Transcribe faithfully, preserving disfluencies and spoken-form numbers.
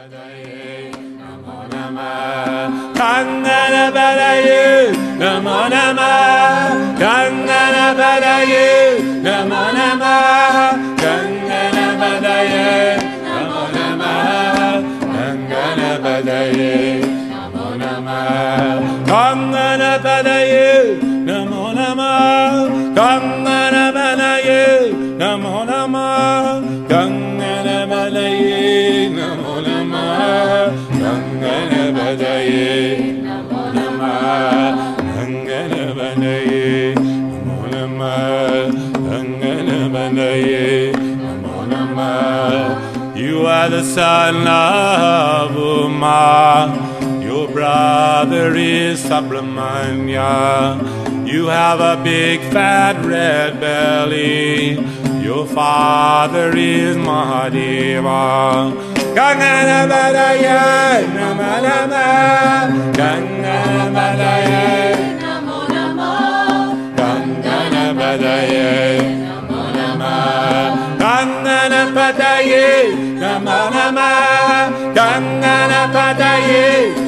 Kanganapadaye Namo Namah Kanganapadaye Namo Namah Kanganapadaye Namo Namah Kanganapadaye Namo Namah Kanganapadaye Namo Namah Kanganapadaye Namo Namah Kanganapadaye Namo Namah Kanganapadaye Namo Namah Kanganapadaye Namo Namah Kanganapadaye Namo Namah. You are the son of Uma. Your brother is Subramanya. You have a big fat red belly. Your father is Mahadeva. Kanganapadaye Namo Namah Kanganapadaye Namo Namah Kanganapadaye Namo Namah Kanganapadaye Namo Namah Kanganapadaye